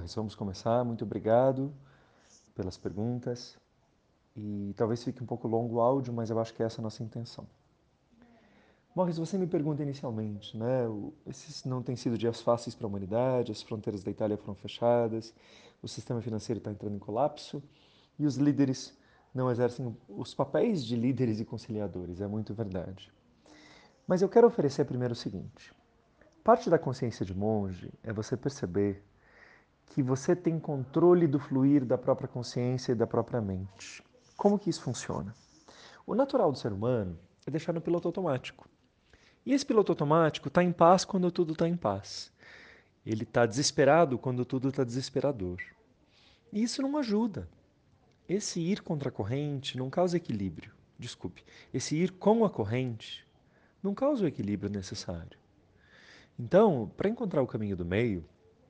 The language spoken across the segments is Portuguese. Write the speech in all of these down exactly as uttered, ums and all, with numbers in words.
Morris, vamos começar. Muito obrigado pelas perguntas. E talvez fique um pouco longo o áudio, mas eu acho que essa é a nossa intenção. Morris, você me pergunta inicialmente, né? o- Esses não têm sido dias fáceis para a humanidade, as fronteiras da Itália foram fechadas, o sistema financeiro está entrando em colapso e os líderes não exercem os papéis de líderes e conciliadores. É muito verdade. Mas eu quero oferecer primeiro o seguinte: parte da consciência de monge é você perceber que você tem controle do fluir da própria consciência e da própria mente. Como que isso funciona? O natural do ser humano é deixar no piloto automático. E esse piloto automático está em paz quando tudo está em paz. Ele está desesperado quando tudo está desesperador. E isso não ajuda. Esse ir contra a corrente não causa equilíbrio. Desculpe. Esse ir com a corrente não causa o equilíbrio necessário. Então, para encontrar o caminho do meio,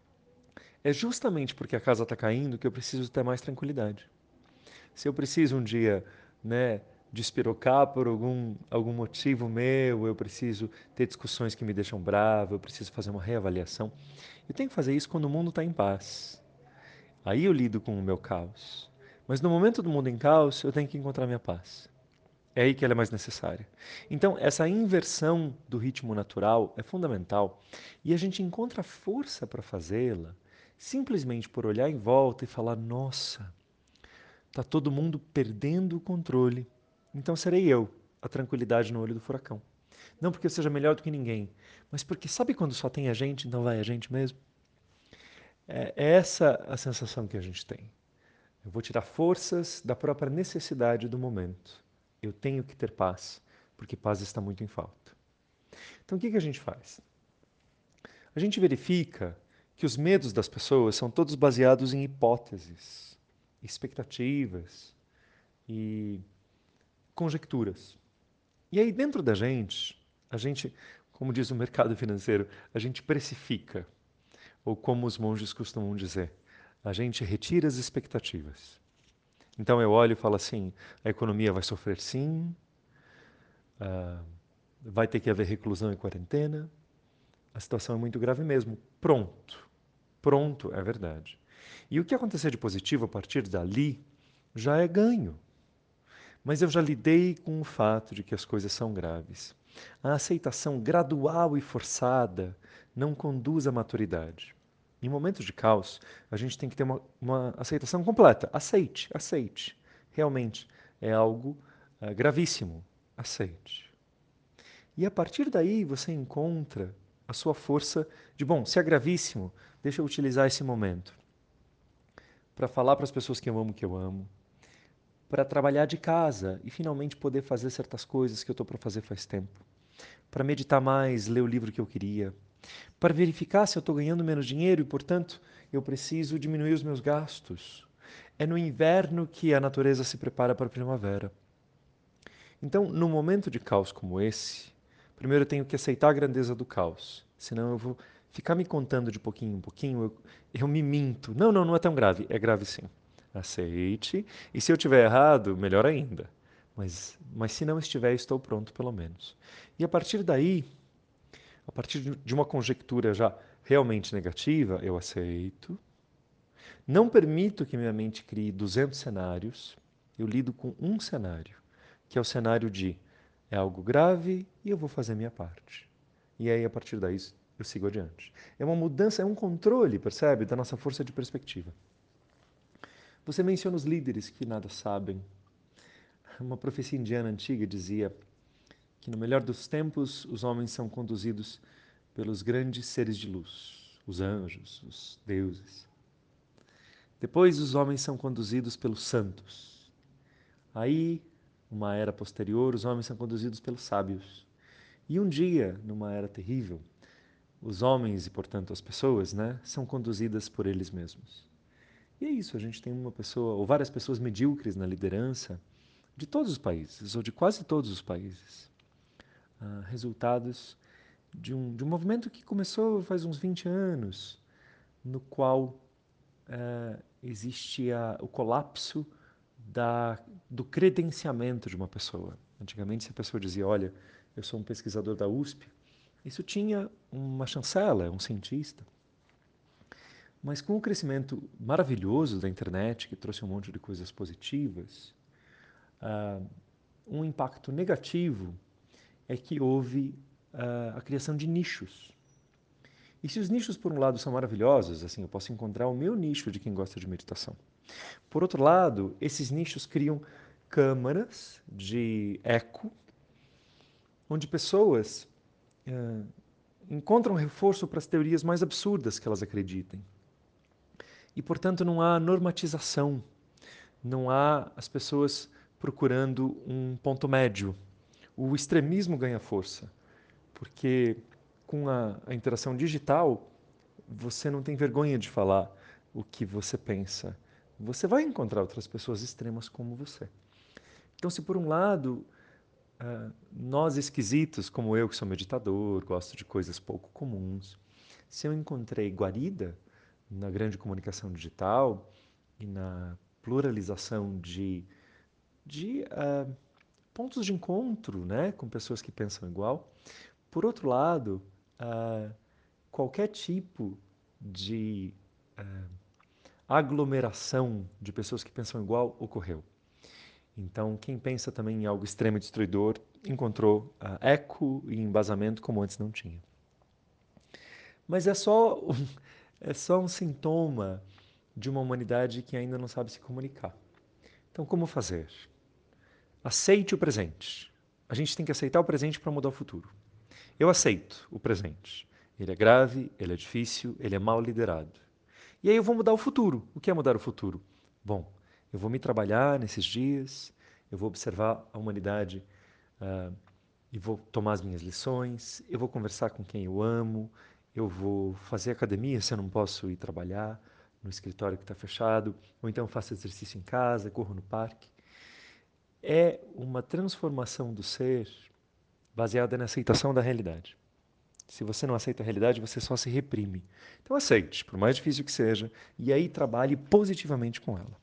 é justamente porque a casa está caindo que eu preciso ter mais tranquilidade. Se eu preciso um dia, né, despirocar por algum, algum motivo meu, eu preciso ter discussões que me deixam bravo, eu preciso fazer uma reavaliação, eu tenho que fazer isso quando o mundo está em paz. Aí eu lido com o meu caos. Mas no momento do mundo em caos, eu tenho que encontrar minha paz. É aí que ela é mais necessária. Então, essa inversão do ritmo natural é fundamental e a gente encontra força para fazê-la simplesmente por olhar em volta e falar: nossa, está todo mundo perdendo o controle. Então serei eu, a tranquilidade no olho do furacão. Não porque eu seja melhor do que ninguém, mas porque sabe quando só tem a gente, então vai a gente mesmo? É essa a sensação que a gente tem. Eu vou tirar forças da própria necessidade do momento. Eu tenho que ter paz, porque paz está muito em falta. Então o que, que a gente faz? A gente verifica que os medos das pessoas são todos baseados em hipóteses, expectativas e conjecturas. E aí, dentro da gente, a gente, como diz o mercado financeiro, a gente precifica, ou como os monges costumam dizer, a gente retira as expectativas. Então eu olho e falo assim: a economia vai sofrer sim, ah, vai ter que haver reclusão e quarentena, a situação é muito grave mesmo. Pronto. Pronto, é verdade. E o que acontecer de positivo a partir dali já é ganho. Mas eu já lidei com o fato de que as coisas são graves. A aceitação gradual e forçada não conduz à maturidade. Em momentos de caos, a gente tem que ter uma, uma aceitação completa. Aceite, aceite. Realmente é algo uh, gravíssimo. Aceite. E a partir daí você encontra a sua força de, bom, se é gravíssimo, deixa eu utilizar esse momento para falar para as pessoas que eu amo que eu amo, para trabalhar de casa e finalmente poder fazer certas coisas que eu estou para fazer faz tempo, para meditar mais, ler o livro que eu queria, para verificar se eu estou ganhando menos dinheiro e, portanto, eu preciso diminuir os meus gastos. É no inverno que a natureza se prepara para a primavera. Então, num momento de caos como esse, primeiro eu tenho que aceitar a grandeza do caos, senão eu vou ficar me contando de pouquinho em pouquinho, eu, eu me minto. Não, não, não é tão grave. É grave sim. Aceite. E se eu tiver errado, melhor ainda. Mas, mas se não estiver, estou pronto pelo menos. E a partir daí, a partir de uma conjectura já realmente negativa, eu aceito. Não permito que minha mente crie duzentos cenários. Eu lido com um cenário, que é o cenário de é algo grave e eu vou fazer a minha parte. E aí, a partir daí, eu sigo adiante. É uma mudança, é um controle, percebe, da nossa força de perspectiva. Você menciona os líderes que nada sabem. Uma profecia indiana antiga dizia que no melhor dos tempos os homens são conduzidos pelos grandes seres de luz, os anjos, os deuses. Depois os homens são conduzidos pelos santos. Aí, numa era posterior, os homens são conduzidos pelos sábios. E um dia, numa era terrível, os homens e, portanto, as pessoas, né, são conduzidas por eles mesmos. E é isso, a gente tem uma pessoa, ou várias pessoas medíocres na liderança de todos os países, ou de quase todos os países. Ah, resultados de um, de um movimento que começou faz uns vinte anos, no qual eh, existe a, o colapso da, do credenciamento de uma pessoa. Antigamente, se a pessoa dizia, olha, eu sou um pesquisador da U S P, isso tinha uma chancela, um cientista. Mas com o crescimento maravilhoso da internet, que trouxe um monte de coisas positivas, uh, um impacto negativo é que houve uh, a criação de nichos. E se os nichos, por um lado, são maravilhosos, assim, eu posso encontrar o meu nicho de quem gosta de meditação. Por outro lado, esses nichos criam câmaras de eco, onde pessoas uh, encontram reforço para as teorias mais absurdas que elas acreditem. E, portanto, não há normatização, não há as pessoas procurando um ponto médio. O extremismo ganha força, porque com a, a interação digital, você não tem vergonha de falar o que você pensa. Você vai encontrar outras pessoas extremas como você. Então, se por um lado, uh, nós esquisitos, como eu que sou meditador, gosto de coisas pouco comuns, se eu encontrei guarida na grande comunicação digital e na pluralização de, de uh, pontos de encontro, né, com pessoas que pensam igual, por outro lado, uh, qualquer tipo de uh, aglomeração de pessoas que pensam igual ocorreu. Então, quem pensa também em algo extremo e destruidor encontrou uh, eco e embasamento como antes não tinha. Mas é só, é só um sintoma de uma humanidade que ainda não sabe se comunicar. Então, como fazer? Aceite o presente. A gente tem que aceitar o presente para mudar o futuro. Eu aceito o presente. Ele é grave, ele é difícil, ele é mal liderado. E aí eu vou mudar o futuro. O que é mudar o futuro? Bom, eu vou me trabalhar nesses dias, eu vou observar a humanidade uh, e vou tomar as minhas lições, eu vou conversar com quem eu amo, eu vou fazer academia se eu não posso ir trabalhar no escritório que está fechado, ou então faço exercício em casa, corro no parque. É uma transformação do ser baseada na aceitação da realidade. Se você não aceita a realidade, você só se reprime. Então aceite, por mais difícil que seja, e aí trabalhe positivamente com ela.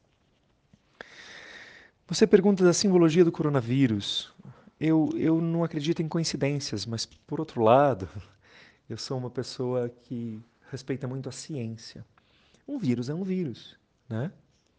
Você pergunta da simbologia do coronavírus. Eu, eu não acredito em coincidências, mas por outro lado, eu sou uma pessoa que respeita muito a ciência. Um vírus é um vírus, né?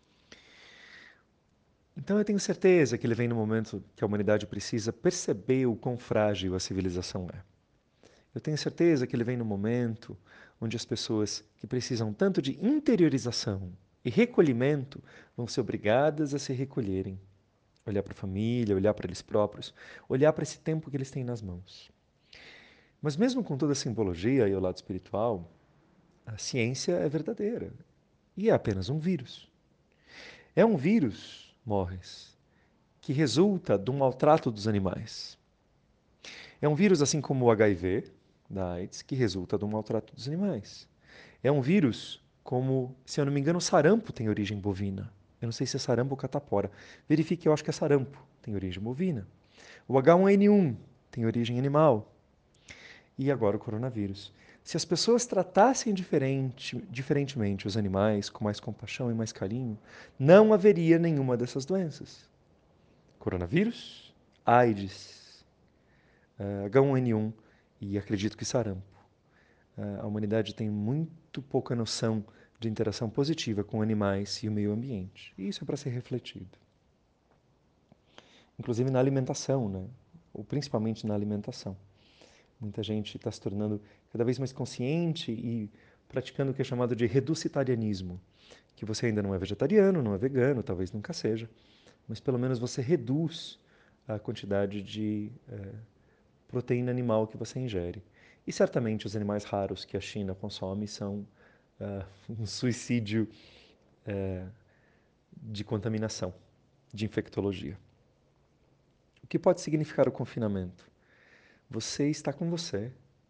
Então eu tenho certeza que ele vem no momento que a humanidade precisa perceber o quão frágil a civilização é. Eu tenho certeza que ele vem no momento onde as pessoas que precisam tanto de interiorização e recolhimento vão ser obrigadas a se recolherem. Olhar para a família, olhar para eles próprios, olhar para esse tempo que eles têm nas mãos. Mas mesmo com toda a simbologia e o lado espiritual, a ciência é verdadeira. E é apenas um vírus. É um vírus, Morris, que resulta do maltrato dos animais. É um vírus assim como o H I V, da AIDS, que resulta do maltrato dos animais. É um vírus como, se eu não me engano, o sarampo tem origem bovina. Eu não sei se é sarampo ou catapora. Verifique, eu acho que é sarampo, tem origem bovina. O H um N um tem origem animal. E agora o coronavírus. Se as pessoas tratassem diferente, diferentemente os animais, com mais compaixão e mais carinho, não haveria nenhuma dessas doenças. Coronavírus, AIDS, H um N um e acredito que sarampo. A humanidade tem muito pouca noção de interação positiva com animais e o meio ambiente. E isso é para ser refletido. Inclusive na alimentação, né? Ou principalmente na alimentação. Muita gente está se tornando cada vez mais consciente e praticando o que é chamado de reducitarianismo, que você ainda não é vegetariano, não é vegano, talvez nunca seja, mas pelo menos você reduz a quantidade de eh, proteína animal que você ingere. E certamente os animais raros que a China consome são uh, um suicídio uh, de contaminação, de infectologia. O que pode significar o confinamento? Você está com você.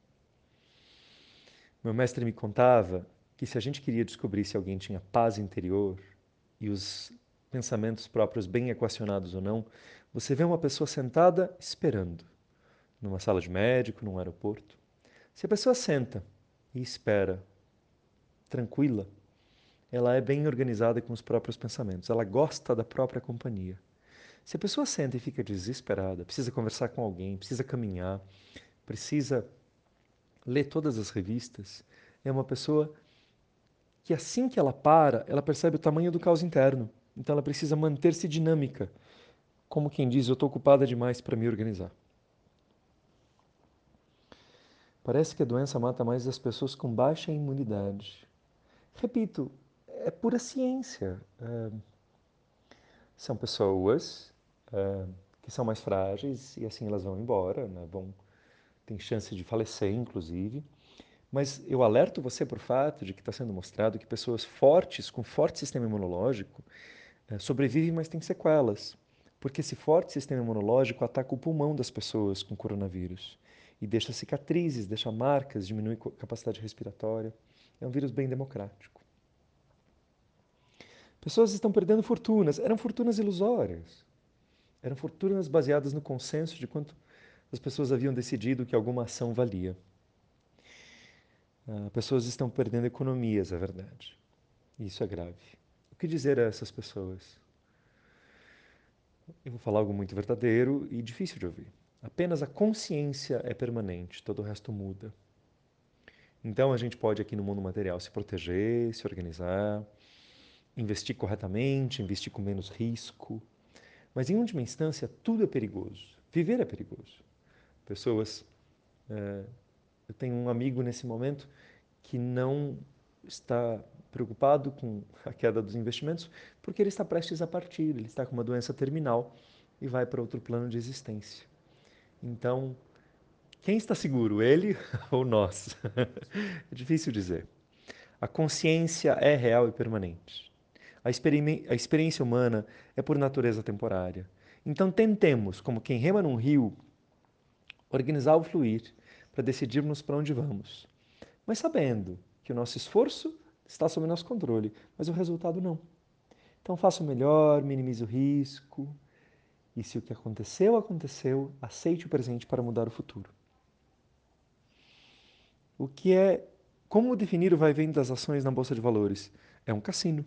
Meu mestre me contava que se a gente queria descobrir se alguém tinha paz interior e os pensamentos próprios bem equacionados ou não, você vê uma pessoa sentada esperando, numa sala de médico, num aeroporto. Se a pessoa senta e espera, tranquila, ela é bem organizada com os próprios pensamentos, ela gosta da própria companhia. Se a pessoa senta e fica desesperada, precisa conversar com alguém, precisa caminhar, precisa ler todas as revistas, é uma pessoa que assim que ela para, ela percebe o tamanho do caos interno. Então ela precisa manter-se dinâmica. Como quem diz, eu estou ocupada demais para me organizar. Parece que a doença mata mais as pessoas com baixa imunidade. Repito, é pura ciência. É, são pessoas é, que são mais frágeis e assim elas vão embora, né? Vão, tem chance de falecer, inclusive. Mas eu alerto você por fato de que está sendo mostrado que pessoas fortes, com forte sistema imunológico, é, sobrevivem, mas têm sequelas. Porque esse forte sistema imunológico ataca o pulmão das pessoas com coronavírus. E deixa cicatrizes, deixa marcas, diminui a capacidade respiratória. É um vírus bem democrático. Pessoas estão perdendo fortunas. Eram fortunas ilusórias. Eram fortunas baseadas no consenso de quanto as pessoas haviam decidido que alguma ação valia. Uh, pessoas estão perdendo economias, é verdade. Isso é grave. O que dizer a essas pessoas? Eu vou falar algo muito verdadeiro e difícil de ouvir. Apenas a consciência é permanente, todo o resto muda. Então a gente pode aqui no mundo material se proteger, se organizar, investir corretamente, investir com menos risco. Mas em última instância, tudo é perigoso. Viver é perigoso. Pessoas... É, eu tenho um amigo nesse momento que não está preocupado com a queda dos investimentos porque ele está prestes a partir, ele está com uma doença terminal e vai para outro plano de existência. Então, quem está seguro, ele ou nós? É difícil dizer. A consciência é real e permanente. A, experi a experiência humana é por natureza temporária. Então tentemos, como quem rema num rio, organizar o fluir para decidirmos para onde vamos. Mas sabendo que o nosso esforço está sob nosso controle, mas o resultado não. Então faça o melhor, minimize o risco, e se o que aconteceu, aconteceu, aceite o presente para mudar o futuro. O que é... Como definir o vai e vem das ações na Bolsa de Valores? É um cassino.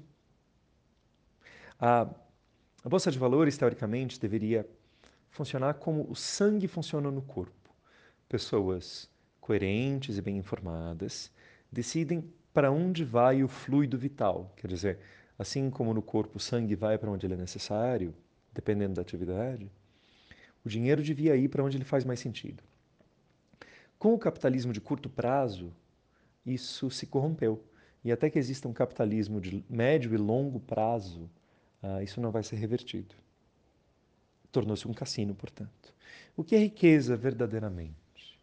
A, a Bolsa de Valores, teoricamente, deveria funcionar como o sangue funciona no corpo. Pessoas coerentes e bem informadas decidem para onde vai o fluido vital. Quer dizer, assim como no corpo o sangue vai para onde ele é necessário, dependendo da atividade, o dinheiro devia ir para onde ele faz mais sentido. Com o capitalismo de curto prazo, isso se corrompeu. E até que exista um capitalismo de médio e longo prazo, uh, isso não vai ser revertido. Tornou-se um cassino, portanto. O que é riqueza verdadeiramente?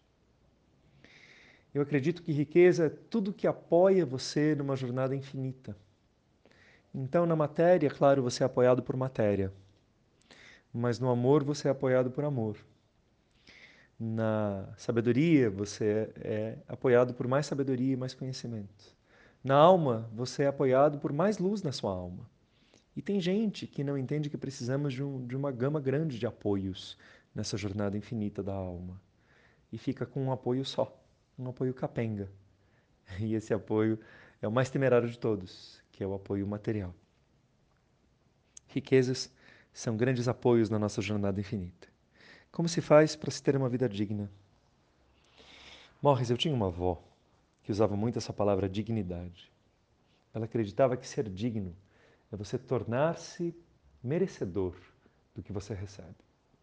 Eu acredito que riqueza é tudo que apoia você numa jornada infinita. Então, na matéria, claro, você é apoiado por matéria. Mas no amor, você é apoiado por amor. Na sabedoria, você é apoiado por mais sabedoria e mais conhecimento. Na alma, você é apoiado por mais luz na sua alma. E tem gente que não entende que precisamos de, um, de uma gama grande de apoios nessa jornada infinita da alma. E fica com um apoio só, um apoio capenga. E esse apoio é o mais temerário de todos, que é o apoio material. Riquezas são grandes apoios na nossa jornada infinita. Como se faz para se ter uma vida digna? Morris, eu tinha uma avó que usava muito essa palavra dignidade. Ela acreditava que ser digno é você tornar-se merecedor do que você recebe.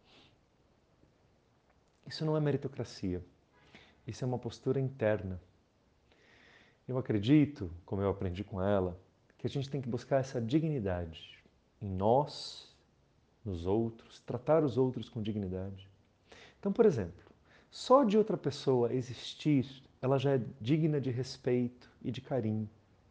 Isso não é meritocracia. Isso é uma postura interna. Eu acredito, como eu aprendi com ela, que a gente tem que buscar essa dignidade em nós, nos outros, tratar os outros com dignidade. Então, por exemplo, só de outra pessoa existir, ela já é digna de respeito e de carinho.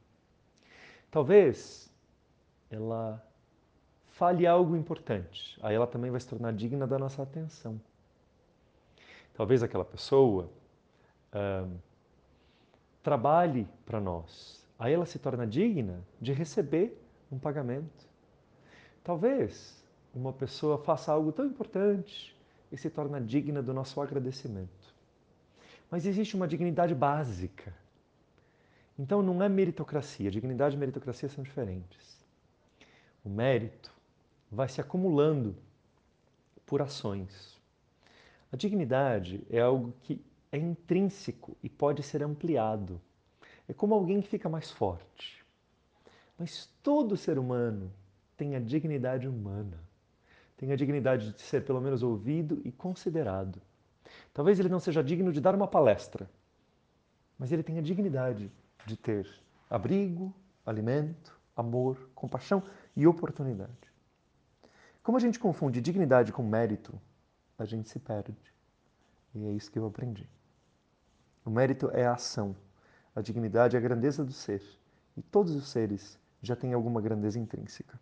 Talvez ela fale algo importante, aí ela também vai se tornar digna da nossa atenção. Talvez aquela pessoa uh, trabalhe para nós, aí ela se torna digna de receber um pagamento. Talvez uma pessoa faça algo tão importante e se torna digna do nosso agradecimento. Mas existe uma dignidade básica. Então não é meritocracia. Dignidade e meritocracia são diferentes. O mérito vai se acumulando por ações. A dignidade é algo que é intrínseco e pode ser ampliado. É como alguém que fica mais forte. Mas todo ser humano tem a dignidade humana, tem a dignidade de ser pelo menos ouvido e considerado. Talvez ele não seja digno de dar uma palestra, mas ele tem a dignidade de ter abrigo, alimento, amor, compaixão e oportunidade. Como a gente confunde dignidade com mérito, a gente se perde. E é isso que eu aprendi. O mérito é a ação, a dignidade é a grandeza do ser. E todos os seres já têm alguma grandeza intrínseca.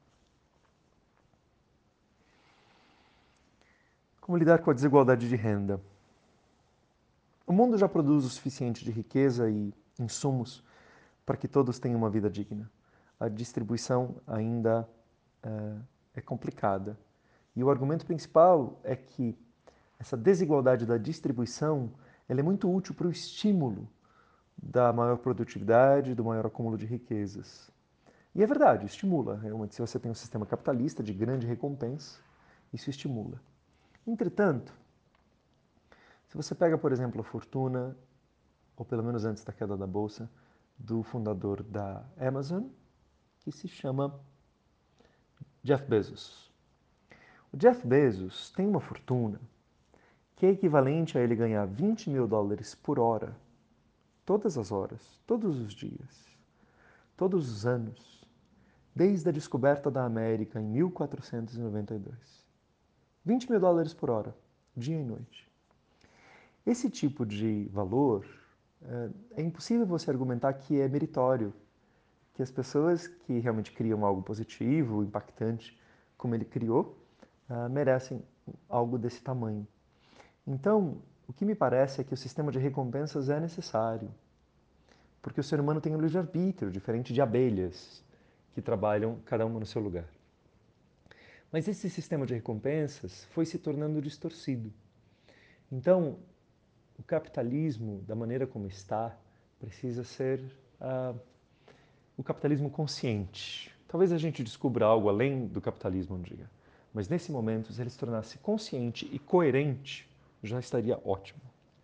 Como lidar com a desigualdade de renda? O mundo já produz o suficiente de riqueza e insumos para que todos tenham uma vida digna. A distribuição ainda uh, é complicada. E o argumento principal é que essa desigualdade da distribuição ela é muito útil para o estímulo da maior produtividade, do maior acúmulo de riquezas. E é verdade, estimula. Realmente, se você tem um sistema capitalista de grande recompensa, isso estimula. Entretanto, se você pega, por exemplo, a fortuna, ou pelo menos antes da queda da bolsa, do fundador da Amazon, que se chama Jeff Bezos. O Jeff Bezos tem uma fortuna que é equivalente a ele ganhar vinte mil dólares por hora, todas as horas, todos os dias, todos os anos, desde a descoberta da América em mil quatrocentos e noventa e dois. vinte mil dólares por hora, dia e noite. Esse tipo de valor, é impossível você argumentar que é meritório, que as pessoas que realmente criam algo positivo, impactante, como ele criou, uh, merecem algo desse tamanho. Então, o que me parece é que o sistema de recompensas é necessário, porque o ser humano tem um livre-arbítrio, diferente de abelhas, que trabalham cada uma no seu lugar. Mas esse sistema de recompensas foi se tornando distorcido. Então, o capitalismo, da maneira como está, precisa ser uh, o capitalismo consciente. Talvez a gente descubra algo além do capitalismo um dia, mas nesse momento, se ele se tornasse consciente e coerente, já estaria ótimo.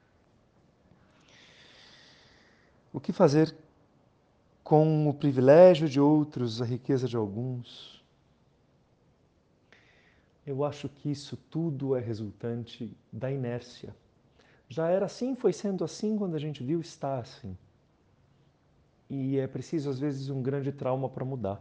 O que fazer com o privilégio de outros, a riqueza de alguns? Eu acho que isso tudo é resultante da inércia. Já era assim, foi sendo assim quando a gente viu estar assim. E é preciso, às vezes, um grande trauma para mudar.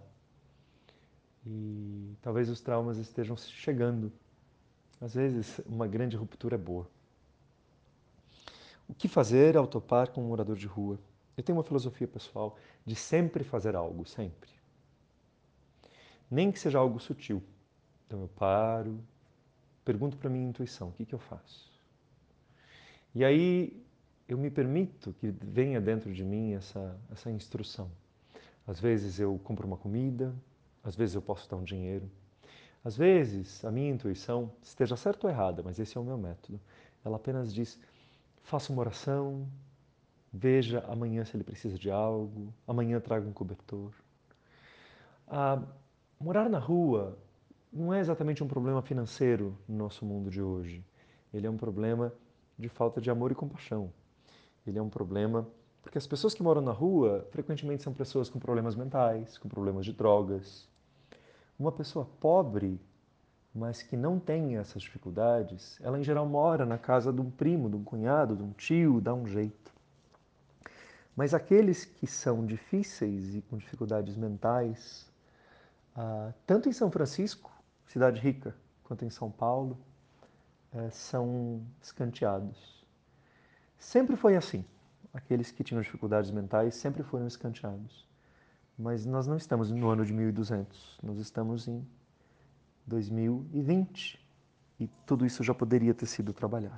E talvez os traumas estejam chegando. Às vezes, uma grande ruptura é boa. O que fazer ao topar com um morador de rua? Eu tenho uma filosofia pessoal de sempre fazer algo, sempre. Nem que seja algo sutil. Então eu paro, pergunto para minha intuição, o que, que eu faço? E aí eu me permito que venha dentro de mim essa, essa instrução. Às vezes eu compro uma comida, às vezes eu posso dar um dinheiro. Às vezes a minha intuição, esteja certa ou errada, mas esse é o meu método, ela apenas diz, faça uma oração, veja amanhã se ele precisa de algo, amanhã traga um cobertor. Ah, morar na rua não é exatamente um problema financeiro no nosso mundo de hoje. Ele é um problema de falta de amor e compaixão. Ele é um problema porque as pessoas que moram na rua frequentemente são pessoas com problemas mentais, com problemas de drogas. Uma pessoa pobre, mas que não tem essas dificuldades, ela em geral mora na casa de um primo, de um cunhado, de um tio, dá um jeito. Mas aqueles que são difíceis e com dificuldades mentais, ah, tanto em São Francisco, cidade rica, quanto em São Paulo, eh, são escanteados. Sempre foi assim. Aqueles que tinham dificuldades mentais sempre foram escanteados. Mas nós não estamos no ano de mil e duzentos, nós estamos em dois mil e vinte e tudo isso já poderia ter sido trabalhado.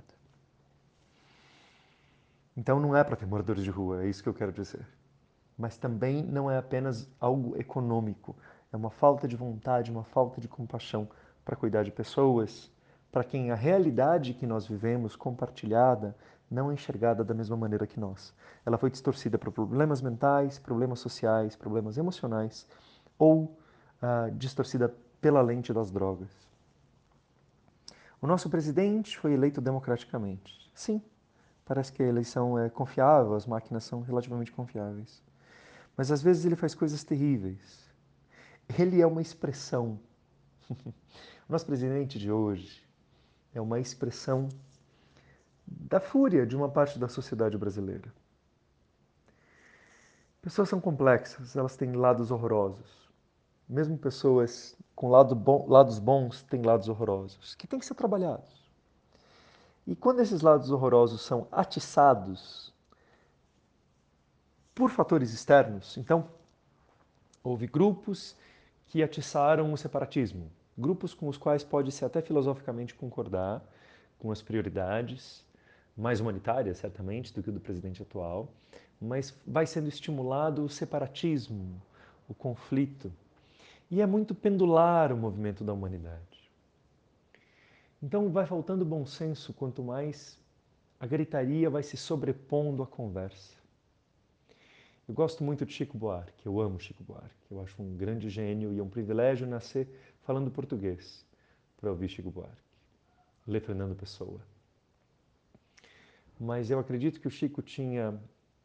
Então não é para ter moradores de rua, é isso que eu quero dizer. Mas também não é apenas algo econômico, é uma falta de vontade, uma falta de compaixão para cuidar de pessoas, para quem a realidade que nós vivemos compartilhada não é enxergada da mesma maneira que nós. Ela foi distorcida para problemas mentais, problemas sociais, problemas emocionais ou ah, distorcida pela lente das drogas. O nosso presidente foi eleito democraticamente. Sim, parece que a eleição é confiável, as máquinas são relativamente confiáveis. Mas às vezes ele faz coisas terríveis. ele é uma expressão. O nosso presidente de hoje é uma expressão da fúria de uma parte da sociedade brasileira. Pessoas são complexas, elas têm lados horrorosos. Mesmo pessoas com lado bom, lados bons têm lados horrorosos, que têm que ser trabalhados. E quando esses lados horrorosos são atiçados por fatores externos, então houve grupos que atiçaram o separatismo, grupos com os quais pode-se até filosoficamente concordar com as prioridades, mais humanitárias, certamente, do que o do presidente atual, mas vai sendo estimulado o separatismo, o conflito. E é muito pendular o movimento da humanidade. Então vai faltando bom senso quanto mais a gritaria vai se sobrepondo à conversa. Eu gosto muito de Chico Buarque, eu amo Chico Buarque. Eu acho um grande gênio e é um privilégio nascer falando português para ouvir Chico Buarque, ler Fernando Pessoa. Mas eu acredito que o Chico tinha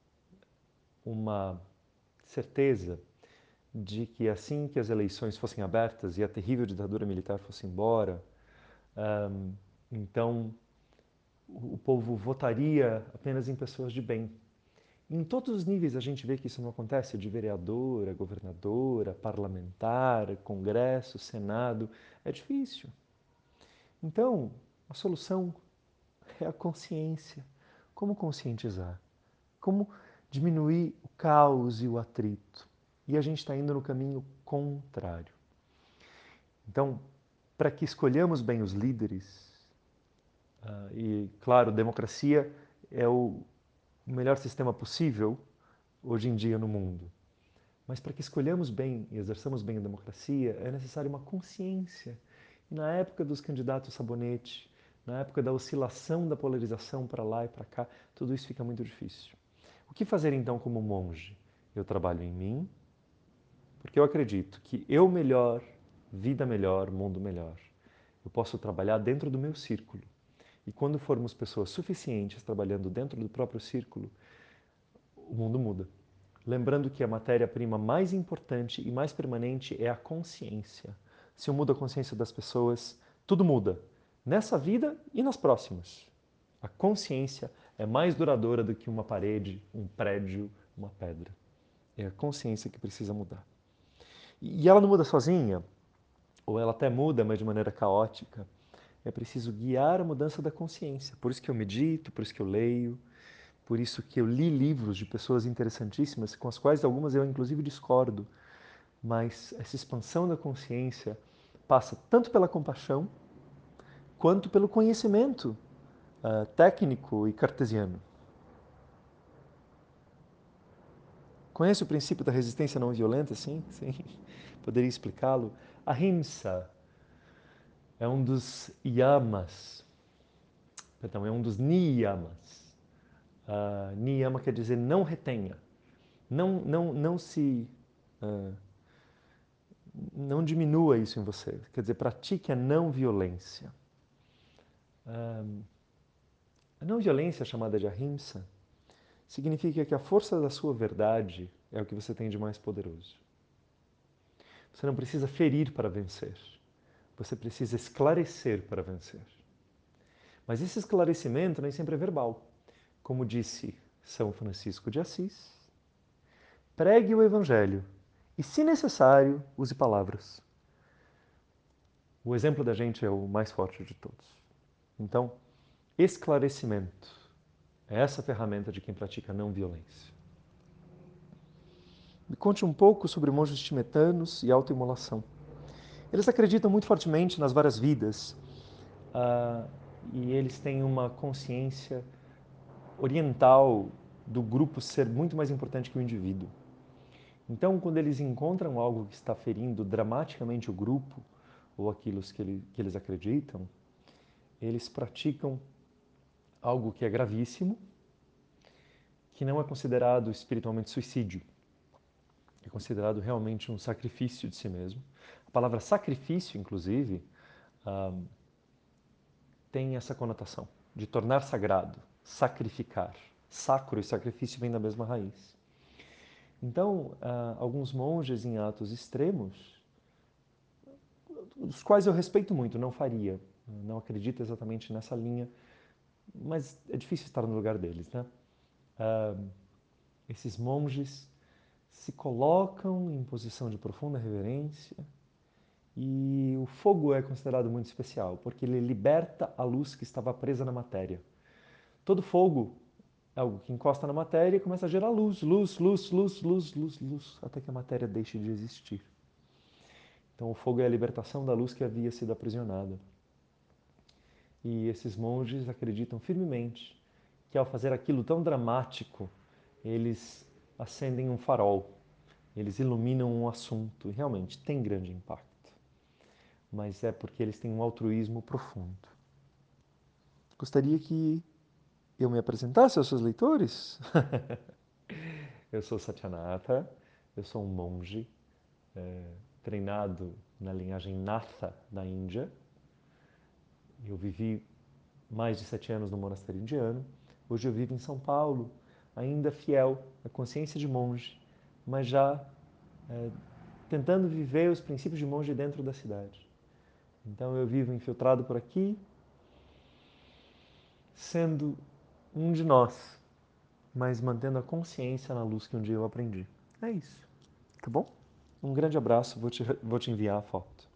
uma certeza de que assim que as eleições fossem abertas e a terrível ditadura militar fosse embora, um, então o povo votaria apenas em pessoas de bem. Em todos os níveis a gente vê que isso não acontece, de vereadora, governadora, parlamentar, congresso, senado, é difícil. Então, a solução é a consciência. Como conscientizar? Como diminuir o caos e o atrito? E a gente está indo no caminho contrário. Então, para que escolhamos bem os líderes, uh, e claro, democracia é o melhor sistema possível hoje em dia no mundo. Mas para que escolhamos bem e exerçamos bem a democracia, é necessária uma consciência. E na época dos candidatos sabonete, na época da oscilação da polarização para lá e para cá, tudo isso fica muito difícil. O que fazer então como monge? Eu trabalho em mim, porque eu acredito que eu melhor, vida melhor, mundo melhor. Eu posso trabalhar dentro do meu círculo. E quando formos pessoas suficientes trabalhando dentro do próprio círculo, o mundo muda. Lembrando que a matéria-prima mais importante e mais permanente é a consciência. Se eu mudo a consciência das pessoas, tudo muda. Nessa vida e nas próximas. A consciência é mais duradoura do que uma parede, um prédio, uma pedra. É a consciência que precisa mudar. E ela não muda sozinha, ou ela até muda, mas de maneira caótica. É preciso guiar a mudança da consciência. Por isso que eu medito, por isso que eu leio, por isso que eu li livros de pessoas interessantíssimas, com as quais algumas eu inclusive discordo, mas essa expansão da consciência passa tanto pela compaixão, quanto pelo conhecimento uh, técnico e cartesiano. Conhece o princípio da resistência não violenta? Sim, sim. Poderia explicá-lo? Ahimsa é um dos yamas, perdão, é um dos niyamas. Uh, niyama quer dizer não retenha, não, não, não se... Uh, não diminua isso em você. Quer dizer, pratique a não violência. Um, a não violência, chamada de ahimsa, significa que a força da sua verdade é o que você tem de mais poderoso. Você não precisa ferir para vencer. Você precisa esclarecer para vencer. Mas esse esclarecimento nem sempre é verbal. Como disse São Francisco de Assis, pregue o Evangelho e, se necessário, use palavras. O exemplo da gente é o mais forte de todos. Então, esclarecimento é essa ferramenta de quem pratica não violência. Me conte um pouco sobre monges tibetanos e autoimolação. Eles acreditam muito fortemente nas várias vidas uh, e eles têm uma consciência oriental do grupo ser muito mais importante que o indivíduo. Então, quando eles encontram algo que está ferindo dramaticamente o grupo ou aquilo que, ele, que eles acreditam, eles praticam algo que é gravíssimo, que não é considerado espiritualmente suicídio. É considerado realmente um sacrifício de si mesmo. A palavra sacrifício, inclusive, uh, tem essa conotação de tornar sagrado, sacrificar. Sacro e sacrifício vêm da mesma raiz. Então, uh, alguns monges em atos extremos os quais eu respeito muito, não faria, não acredito exatamente nessa linha, mas é difícil estar no lugar deles, né? Uh, esses monges se colocam em posição de profunda reverência e o fogo é considerado muito especial, porque ele liberta a luz que estava presa na matéria. Todo fogo é algo que encosta na matéria e começa a gerar luz, luz, luz, luz, luz, luz, luz, até que a matéria deixe de existir. Então o fogo é a libertação da luz que havia sido aprisionada. E esses monges acreditam firmemente que ao fazer aquilo tão dramático, eles acendem um farol, eles iluminam um assunto e realmente tem grande impacto. Mas é porque eles têm um altruísmo profundo. Gostaria que eu me apresentasse aos seus leitores? Eu sou Satyanatha, eu sou um monge é, treinado na linhagem Natha da Índia. Eu vivi mais de sete anos no monastério indiano. Hoje eu vivo em São Paulo, ainda fiel à consciência de monge, mas já é, tentando viver os princípios de monge dentro da cidade. Então eu vivo infiltrado por aqui, sendo um de nós, mas mantendo a consciência na luz que um dia eu aprendi. É isso, tá bom? Um grande abraço, vou te, vou te enviar a foto.